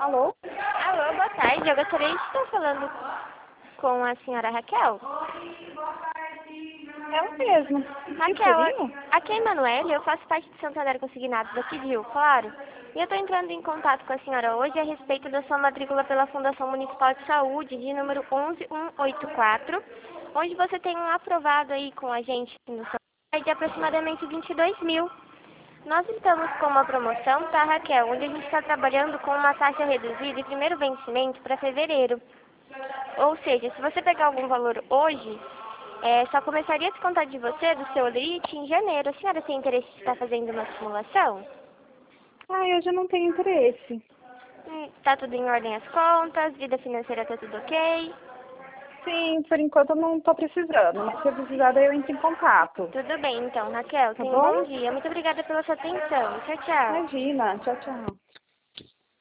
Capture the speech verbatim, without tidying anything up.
Alô? Alô, boa tarde. Eu gostaria de estar falando com a senhora Raquel. Ela mesma. Que Raquel, seria? aqui é a Emanuele, eu faço parte de Santander Consignados daqui de Rio Claro. E eu estou entrando em contato com a senhora hoje a respeito da sua matrícula pela Fundação Municipal de Saúde, de número onze mil cento e oitenta e quatro, onde você tem um aprovado aí com a gente no Santander de aproximadamente vinte e dois mil. Nós estamos com uma promoção, tá, Raquel, onde a gente está trabalhando com uma taxa reduzida e primeiro vencimento para fevereiro. Ou seja, se você pegar algum valor hoje, é, só começaria a descontar de você, do seu limite, em janeiro. A senhora tem interesse de estar fazendo uma simulação? Ah, eu já não tenho interesse. Hum, tá tudo em ordem as contas, vida financeira tá tudo ok? Sim, por enquanto eu não tô precisando, mas se eu precisar, daí eu entro em contato. Tudo bem, então, Raquel. Tá Tenha um bom? bom dia. Muito obrigada pela sua atenção. Tchau, tchau. Imagina. Tchau, tchau.